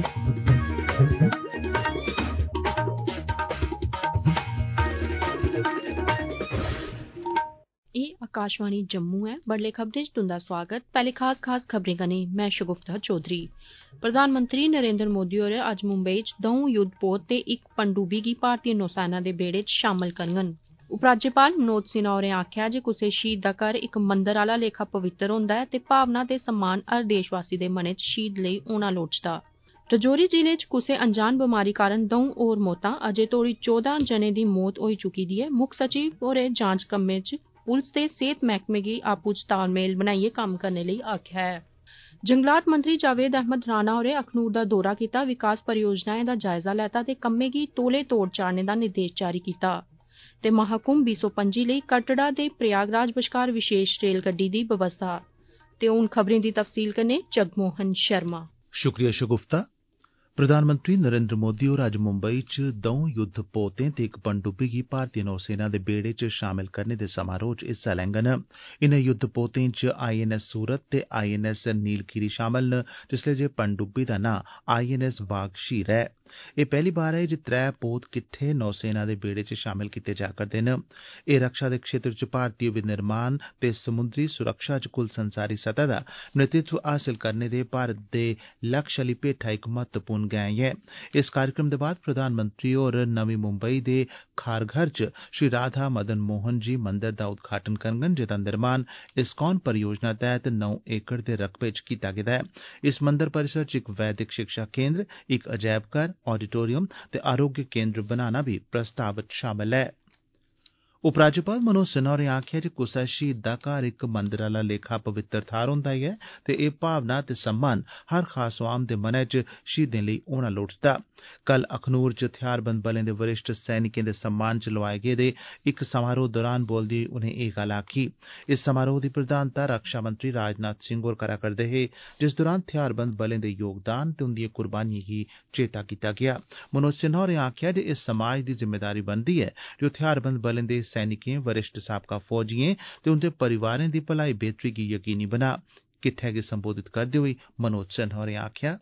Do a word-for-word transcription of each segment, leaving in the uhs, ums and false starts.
आकाशवाणी जम्मू है। बडले खबरें च तुंदा स्वागत। पहले खास खास खबरें कन्नै मैं शगुफ्ता चौधरी। प्रधानमंत्री नरेंद्र मोदी होर अज्ज मुंबई च दौं युद्धपोत ते इक पनडुब्बी गी भारतीय नौसेना दे बेड़े च शामल करङन। उपराज्यपाल मनोज सिन्हा होरें आखेआ जे कुसै शहीद दा घर इक मंदर आह्ला लेखा पवित्र होंदा ऐ ते भावना ते सम्मान हर देशवासी दे मनै च शहीद लेई होना लोड़चदा। रजौरी जिले च कुसै अनजान बमारी कारण दौं होर मौतां अजें तोड़ी चौदां जनें दी मौत होई चुकी दी ऐ। मुक्ख सचिव होरें जांच कम्में च पुलस ते सेहत मैह्कमे गी आपूं च तालमेल बनाइयै कम्म करने लेई आखेआ ऐ। जंगलात मंत्री जावेद अहमद राणा होरें अखनूर दा दौरा कीता, विकास परियोजनाएं दा जायजा लैता ते कम्में गी तौले तोड़ चाढ़ने दा निर्देश जारी कीता ते महाकुंभ बीह् सौ पंजी लेई कटड़ा ते प्रयागराज बश्कार विशेष रेलगड्डी दी बवस्था। ते हुन खबरें दी तफसील कन्नै जगमोहन शर्मा। शुक्रिया शगुफ्ता। प्रधानमंत्री नरेंद्र मोदी होर अज्ज मुंबई च दौं युद्धपोतें ते इक पनडुब्बी गी भारतीय नौसेना दे बेड़े च शामल करने दे समारोह च हिस्सा लैङन। इनें युद्धपोतें च आई एन एस सूरत ते आई एन एस नीलगिरी शामल न, जिसलै जे पनडुब्बी दा नां आई एन एस वाघशीर ऐ। एह् पैहली बार ऐ जे त्रै पोत किट्ठे नौसेना दे बेड़े च शामल कीते जा करदे न। एह् रक्षा दे क्षेत्र च भारतीय विनिर्माण ते समुद्री सुरक्षा च कुल संसारी सतह दा नेतृत्व हासल करने दे भारत दे लक्ष्य आह्ली भेठा इक महत्वपूर्ण गैंई ऐ। इस कार्यक्रम दे बाद प्रधानमंत्री होर नमीं मुंबई दे खारघर च श्री राधा मदन मोहन जी मंदर दा उद्घाटन करङन, जेदा निर्माण इस्कॉन परियोजना तैह्त नौ एकड़ दे रकबे च कीता गेदा ऐ। इस मंदर परिसर च इक वैदिक शिक्षा केंद्र, इक अजैब घर, ऑडिटोरियम ते आरोग्य केंद्र बनाना बी प्रस्ताव च शामल ऐ। उपराज्यपाल मनोज सिन्हा होरें आखेआ जे कुसै शहीद दा घर इक मंदर आह्ला लेखा पवित्र थाह्र होंदा ऐ ते एह् भावना ते सम्मान हर खास अवाम दे मनै च शहीदें लेई होना लोड़चदा। कल अखनूर च थेआरबंद बलें दे वरिष्ठ सैनिकें दे सम्मान च लोआए गेदे इक समारोह दौरान बोलदे होई उनें एह् गल्ल आखी। इस समारोह दी प्रधानता रक्षा मंत्री राजनाथ सिंह होर करा करदे हे, जिस दौरान थेआरबंद बलें दे योगदान ते उंदिएं कुर्बानिएं गी चेता कीता गेआ। मनोज सिन्हा होरें आखेआ जे इस समाज दी जिम्मेदारी बनदी ऐ जे ओह् थेआरबंद बलें दे सैनिकें, वरिष्ठ साबका फौजिएं ते उंदे परिवारें दी भलाई बेहतरी गी यकीनी बना। किट्ठै गी संबोधित करदे होई मनोज सिन्हा होरें आखेआ,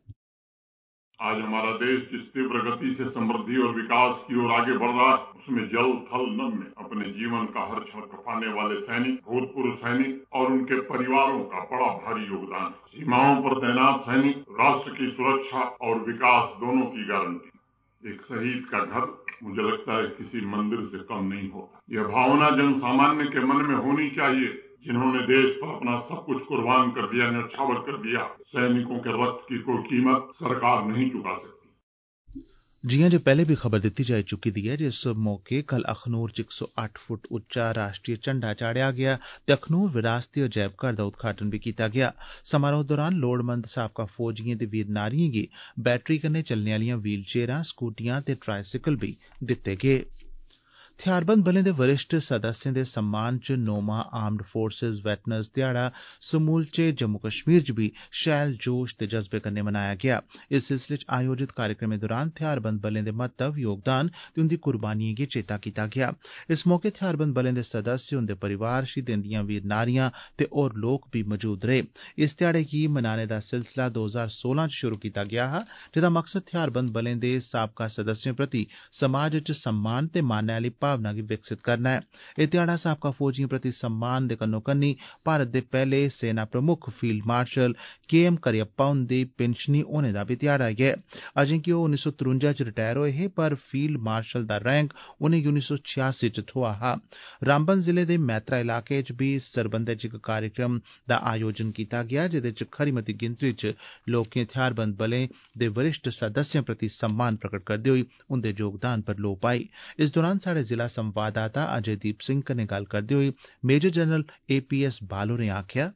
आज हमारा देश जिस तीव्र गति से समृद्धि और विकास की ओर आगे बढ़ रहा है, उसमें जल थल नभ में अपने जीवन का हर क्षण खपाने वाले सैनिक, भूतपूर्व सैनिक और उनके परिवारों का बड़ा भारी योगदान है। सीमाओं पर तैनात सैनिक राष्ट्र की सुरक्षा और विकास दोनों की गारंटी। एक शहीद का घर मुझे लगता है किसी मंदिर से कम नहीं होता। यह भावना जन सामान्य के मन में होनी चाहिए, जिन्होंने देश पर अपना सब कुछ कुर्बान कर दिया, न्यौछावर कर दिया। सैनिकों के रक्त की कोई कीमत सरकार नहीं चुका सकती। जियां जे पैहले भी खबर दित्ती जाई चुकी दी ऐ जे इस मौके कल अखनूर च इक सौ अट्ठ फुट उच्चा राष्ट्रीय झंडा चाढ़ेआ गेआ ते अखनूर विरासती अजैब घर दा उद्घाटन बी कीता गेआ। समारोह दौरान लोड़मंद साबका फौजिएं ते वीर नारिएं गी बैटरी कन्नै चलने आह्लियां व्हील चेयरां, स्कूटियां ते ट्राईसिकल बी दित्ते गे। थेआरबंद बलें दे वरिष्ठ सदस्यें दे सम्मान च नौमां आर्म्ड फोर्सेस वेटरनस ध्याड़ा समूलचे जम्मू कश्मीर च बी शैल जोश ते जज्बे कन्नै मनाया गेआ। इस सिलसिले च आयोजित कार्यक्रमें दौरान थेआरबंद बलें दे महत्व, योगदान ते उंदी कुर्बानिएं गी चेता कीता गेआ। इस मौके थेआरबंद बलें दे सदस्य, उंदे परिवार, शहीदें दियां वीर नारियां ते होर लोक बी मजूद रेह्। इस ध्याड़े गी मनाने दा सिलसिला दो ज्हार सोलां च शुरू कीता गेआ हा, जेदा मकसद थेआरबंद बलें दे साबका सदस्यें प्रति समाज च सम्मान ते मानै आह्ली भावना गी विकसित करना ऐ। एह् ध्याड़ा साबका फौजिएं प्रति सम्मान दे कन्नो कन्नी भारत दे पैह्ले सेना प्रमुख field marshal K M Cariappa हुंदी पिंशनी होने दा बी ध्याड़ा ऐ। अजें कि ओह् उन्नी सौ त्रुंजा च रटैर होए हे, पर फील्ड मार्शल दा रैंक उनेंगी उन्नी सौ छियासी च थ्होआ हा। रामबन जिले दे मैत्रा इलाके च बी इस सरबंधै च इक कार्यक्रम दा आयोजन कीता गेआ, जेह्दे च खरी मती गिनतरी च लोकें थेआरबंद बलें दे वरिष्ठ सदस्यें प्रति सम्मान प्रकट करदे होई उंदे योगदान पर लोऽ पाई। इस दौरान साढ़े जिला संवाददाता अजयदीप सिंह कन्नै गल्ल करदे होई मेजर जनरल ए पी एस बाल होरें आखेआ,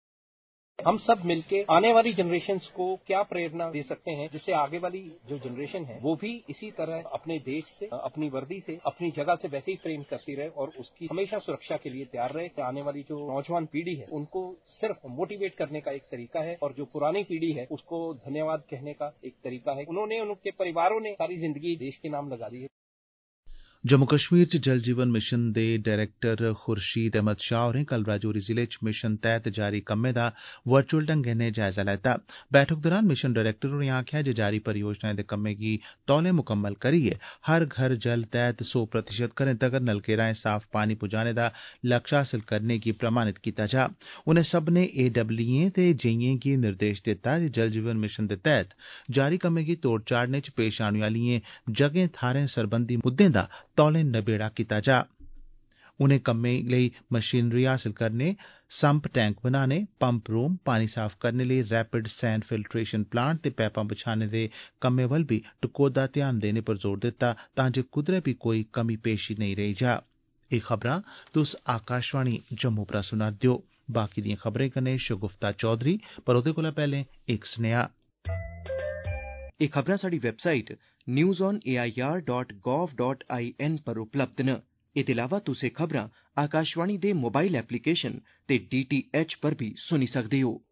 हम सब मिलके आने वाली जनरेशन्स को क्या प्रेरणा दे सकते हैं, जिससे आगे वाली जो जनरेशन है वो भी इसी तरह अपने देश से, अपनी वर्दी से, अपनी जगह से वैसे ही प्रेम करती रहे और उसकी हमेशा सुरक्षा के लिए तैयार रहे। आने वाली जो नौजवान पीढ़ी है उनको सिर्फ मोटिवेट करने का एक तरीका है और जो पुरानी पीढ़ी है उसको धन्यवाद कहने का एक तरीका है। उन्होंने, उनके परिवारों ने सारी जिंदगी देश के नाम लगा दी है। जम्मू कश्मीर च जल जीवन मिशन दे डायरेक्टर खुर्शीद अहमद शाह होरें कल राजौरी जिले च मिशन तैह्त जारी कम्मै दा वर्चुअल ढंगै नै जायजा लैता। बैठक दौरान मिशन डायरेक्टर होरें आखेआ जे जारी परियोजनाएं दे कम्मै गी तौले मुकम्मल करियै हर घर जल तैह्त सौ प्रतिशत घरें तगर नलके राएं साफ पानी पुजाने दा लक्ष्य हासल करने गी प्रमाणित कीता जा। उनें सब्भनें ए डब्ल्यूएं ते जेईएं गी निर्देश दित्ता जे जल जीवन मिशन दे तैह्त जारी कम्मै गी तोड़ चाढ़ने च पेश औने आह्लिएं जगें थाह्रें सरबंधी मुद्दें दा तौले नबेड़ा कीता जा। उनें कम्में लेई मशीनरी हासल करने, सम्प टैंक बनाने, पंप रूम, पानी साफ करने लेई रैपिड सैंड फिल्ट्रेशन प्लांट ते पैपां बछाने दे कम्में वल बी टकोह्दा ध्यान देने पर जोर दित्ता तां जे कुदरै बी कोई कमी पेशी नेईं रेही जा। एह् खबरां तुस आकाशवाणी जम्मू परा सुना दे ओ। बाकी दिएं खबरें कन्नै शगुफ्ता चौधरी, पर ओह्दे कोला पैह्ले इक सनेहा। एह् खबरां साढ़ी website news on A I R dot gov dot I N पर उपलब्ध न। एह्दे अलावा तुस एह् खबरां आकाशवाणी दे मोबाइल एप्लीकेशन ते डी टी एच पर बी सुनी सकदे हो।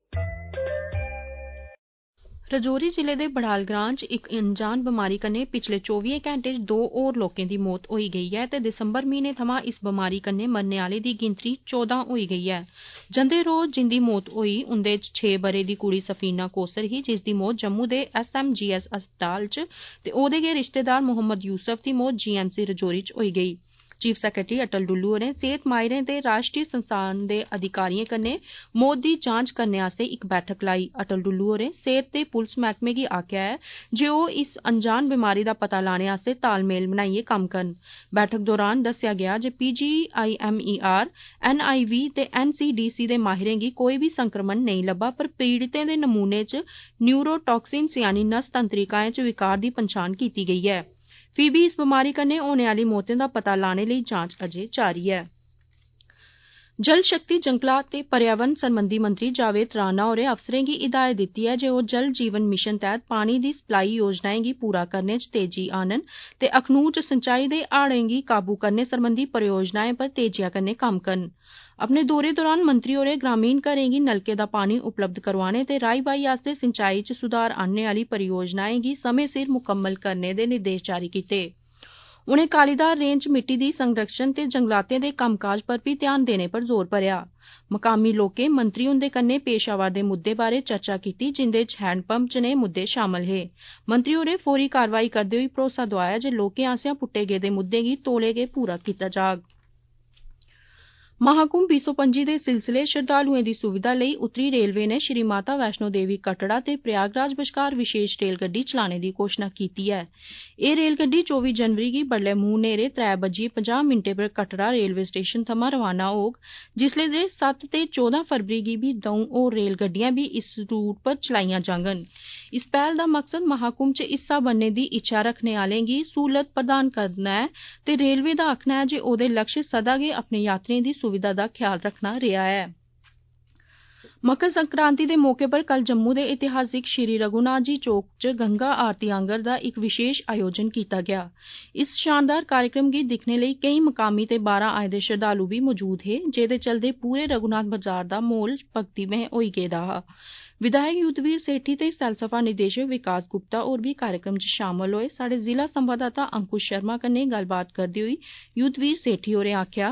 रजौरी जिले दे बड़ाल ग्रां च इक अनजान बमारी कन्नै पिछले चौबी घैंटे च दो होर लोकें दी मौत होई गेई ऐ ते दिसंबर म्हीने थमां इस बमारी कन्नै मरने आह्लें दी गिनतरी चौदां होई गेई ऐ। जंदे रोज जिंदी मौत होई उंदे च छे ब'रे दी कुड़ी सफीना कोसर ही जिसदी मौत जम्मू दे एस एम जी एस अस्पताल च ते ओह्दे गै रिश्तेदार मोहम्मद यूसुफ दी मौत जी एम सी रजौरी च होई गेई। चीफ सैक्रेटरी अटल डुल्लू होरें सेहत माहिरें ते राष्ट्रीय संस्थान दे अधिकारिएं कन्नै मौत दी जांच करने आस्तै इक बैठक लाई। अटल डुल्लू होरें सेहत ते पुलस मैह्कमे गी आखेआ ऐ जे ओह् इस अनजान बमारी दा पता लाने आस्तै तालमेल बनाइयै कम्म करन। बैठक दौरान दस्सेआ गेआ J P G I M E R, N I V ते एन सी डी सी दे माहिरें गी कोई बी संक्रमण नेईं लब्भा पर पीड़ितें दे नमूने च न्यूरोटॉक्सिन्स यानी नस तंत्रिकाएं च विकार दी पन्छान कीती गेई ऐ। फ्ही बी इस बमारी कन्नै होने आह्ली मौतें दा पता लाने लेई जांच अजें जारी ऐ। जल शक्ति, जंगलात ते पर्यावरण सरबंधी मंत्री जावेद राणा होरें अफसरें गी हिदायत दित्ती ऐ जे ओह् जल जीवन मिशन तैह्त पानी दी सप्लाई योजनाएं गी पूरा करने च तेजी आनन ते अखनूर च सिंचाई दे हाड़ें गी काबू करने सरबंधी परियोजनाएं पर तेजिया कन्नै कम्म करन। अपने दौरे दौरान मंत्री होरें ग्रामीण घरें गी नलके दा पानी उपलब्ध करोआने ते राई बाई आस्तै सिंचाई च सुधार आह्नने आह्ली परियोजनाएं गी समें सिर मुकम्मल करने दे निर्देश जारी कीते। उनें कालीदार रेंज मिट्टी दी संरक्षण ते जंगलातें दे कम्मकाज पर बी ध्यान देने पर जोर भरेआ। मकामी लोकें मंत्री हुंदे कन्नै पेश आवा दे मुद्दें बारै चर्चा कीती जिंदे च हैंडपंप जनेह् मुद्दे शामल हे। मंत्री होरें फौरी कारवाई करदे होई भरोसा दोआया जे लोकें आसेआ पुट्टे गेदे मुद्दें गी तौले गै पूरा कीता जाग। महाकुंभ बीह् सौ पंजी दे सिलसिले श्रद्धालुएं दी सुविधा लेई उत्तरी रेलवे ने श्री माता वैष्णो देवी कटड़ा ते प्रयागराज बश्कार विशेष रेलगड्डी चलाने दी घोषणा कीती ऐ। एह् रेलगड्डी चौबी जनवरी गी बडलै मूंह न्हेरे त्रै बज्जियै पंजाह् मिंटें पर कटड़ा रेलवे स्टेशन थमां रवाना होग, जिसलै जे सत्त ते चौदां फरवरी गी बी द'ऊं होर रेलगड्डियां बी इस रूट पर चलाईयां जाङन। इस पैह्ल दा मकसद महाकुंभ च हिस्सा बनने दी इच्छा रखने आह्लें गी सहूलत प्रदान करना ऐ ते रेलवे दा आखना ऐ जे ओह्दे लक्ष्य सदा गै अपने यात्रिएं दी सुविधा दा ख्याल रखना रेहा ऐ। मकर संक्रांति दे मौके पर कल जम्मू दे ऐतिहासिक श्री रघुनाथ जी चौक च गंगा आरती आंगर दा इक विशेष आयोजन कीता गेआ। इस शानदार कार्यक्रम गी दिक्खने लेई केईं मकामी ते बाह्रा आए दे श्रद्धालु बी मौजूद हे, जेह्दे चलदे पूरे रघुनाथ बाजार दा माहौल भक्तिमय होई गेदा हा। विधायक युद्धवीर सेठी ते सैलसफा निदेशक विकास गुप्ता होर बी कार्यक्रम च शामल होए। साढ़े जिला संवाददाता अंकुश शर्मा कन्नै गल्लबात करदे होई युद्धवीर सेठी होरें आखेआ,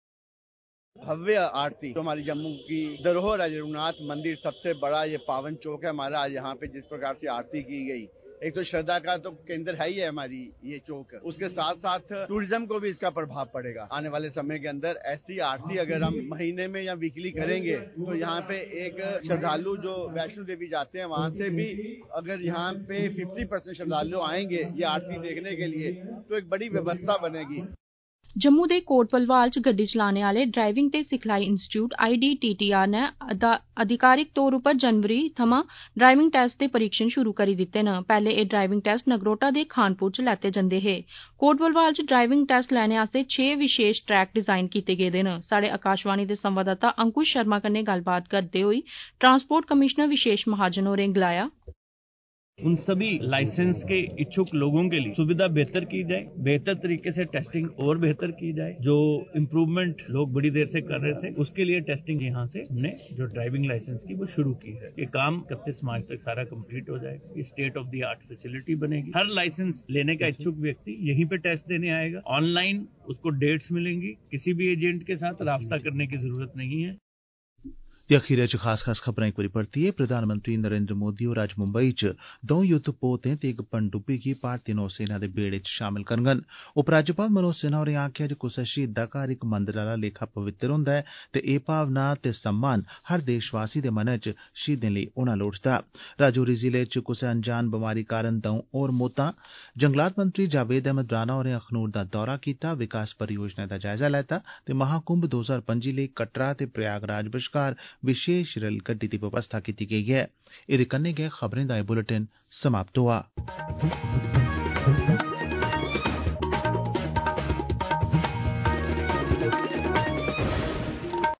भव्य आरती जो हमारी जम्मू की धरोहर है, रघुनाथ मंदिर सबसे बड़ा ये पावन चौक है हमारा। आज यहाँ पे जिस प्रकार से आरती की गई, एक तो श्रद्धा का तो केंद्र है ही है हमारी ये चौक, उसके साथ साथ टूरिज्म को भी इसका प्रभाव पड़ेगा। आने वाले समय के अंदर ऐसी आरती अगर हम महीने में या वीकली करेंगे तो यहाँ पे एक श्रद्धालु जो वैष्णो देवी जाते हैं वहां से भी अगर यहाँ पे पचास परसेंट श्रद्धालु आएंगे ये आरती देखने के लिए तो एक बड़ी व्यवस्था बनेगी। जम्मू दे कोट भलवाल च गड्डी चलाने आह्ले ड्राइविंग ते सिखलाई institute I D T T R ने अधिकारिक तौर उप्पर जनवरी थमां ड्राइविंग टेस्ट दे परीक्षण शुरू करी दित्ते न। पैह्ले एह् ड्राइविंग टेस्ट नगरोटा दे खानपुर च लैते जंदे हे। कोट भलवाल च ड्राइविंग टेस्ट लैने आस्तै छे विशेष ट्रैक डिजाइन कीते गेदे न। साढ़े आकाशवाणी दे संवाददाता अंकुश शर्मा कन्नै गल्लबात करदे होई ट्रांसपोर्ट कमिशनर विशेष महाजन होरें गलाया, उन सभी लाइसेंस के इच्छुक लोगों के लिए सुविधा बेहतर की जाए, बेहतर तरीके से टेस्टिंग और बेहतर की जाए। जो इम्प्रूवमेंट लोग बड़ी देर से कर रहे थे उसके लिए टेस्टिंग यहाँ से हमने जो ड्राइविंग लाइसेंस की वो शुरू की है। ये काम इकतीस मार्च तक सारा कंप्लीट हो जाएगा। ये state of the art facility बनेगी। हर लाइसेंस लेने का इच्छुक व्यक्ति यहीं पे टेस्ट देने आएगा। ऑनलाइन उसको डेट्स मिलेंगी। किसी भी एजेंट के साथ राब्ता करने की जरूरत नहीं है। ते अखीरै च खास खास खबरां इक बारी परतियै प्रधानमंत्री नरेंद्र मोदी होर अज्ज मुंबई च दौं युद्ध पोतें ते इक पनडुब्बी गी भारतीय नौसेना दे बेड़े च शामल करङन। उपराज्यपाल मनोज सिन्हा होरें आखेआ जे कुसै शहीद दा घर इक मंदर आह्ला लेखा पवित्र होंदा ऐ ते एह् भावना ते सम्मान हर देशवासी दे मनै च शहीदें लेई होना लोड़चदा। राजौरी जिले च कुसै अनजान बमारी कारण दौं होर मौतां। जंगलात मंत्री जावेद अहमद राणा होरें अखनूर दा दौरा कीता, विकास परियोजनाएं दा जायजा लैता ते महाकुंभ दो हजार पंजी लेई कटरा ते प्रयागराज बश्कार विशेष रेल गड्डी दी बवस्था कीती गेई ऐ। एह्दे कन्नै गै खबरें दा एह् बुलेटिन समाप्त होआ।